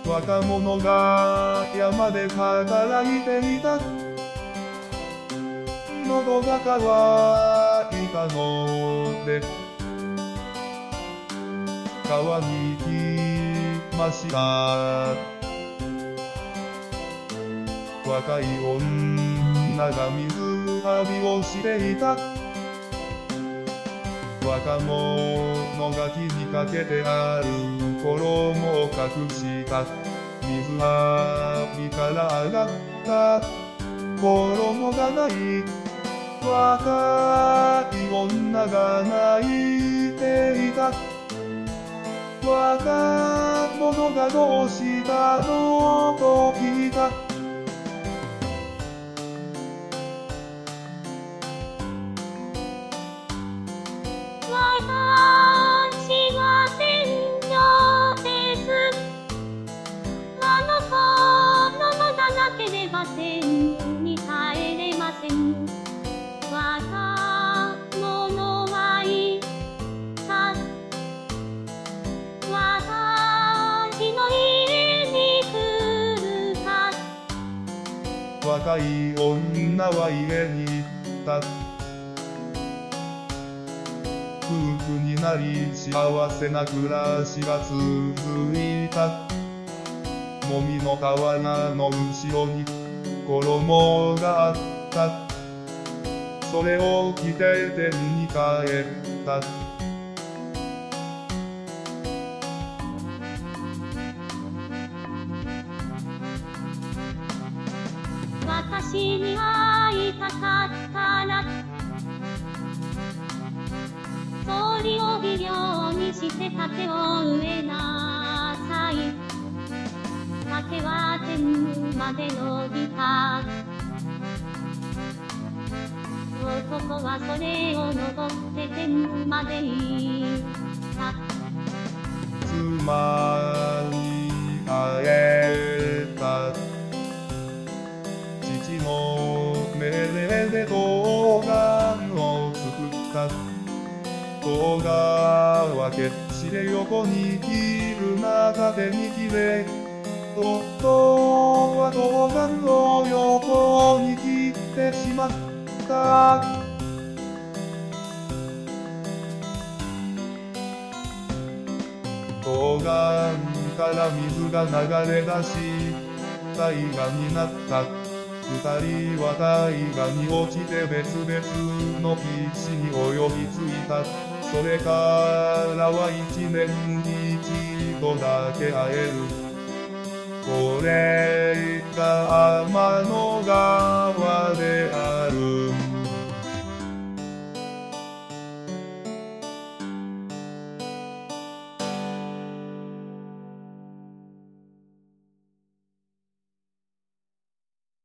若者が山で働いていた。喉が渇いたので川に行きました。若い女が水浴びをしていた。若者が気にかけてある衣を隠した。水浴びから上がった衣がない若い女が泣いていた。若者がどうしたのと聞いた。 私は天女です。あの子のがなければ天に帰れません。若者はいた。私の家に来るか。 若い女は家に行った。夫婦になり幸せな暮らしが続いた。もみの河原の後ろに衣があった。それを着て天に帰った。 私に会いたかったら鳥を微量にして竹を植えなさい。竹は天まで伸びた。男はそれを登って天まで行った。 妻に会えた。父の命令で冬瓜を作った。冬瓜は決して横に切るな縦に切れ。夫は冬瓜を横に切ってしまった。冬瓜から水が流れ出し大河になった。二人は大河に落ちて別々の岸に泳ぎ着いた。それからは1年に1度だけ会える。これが天の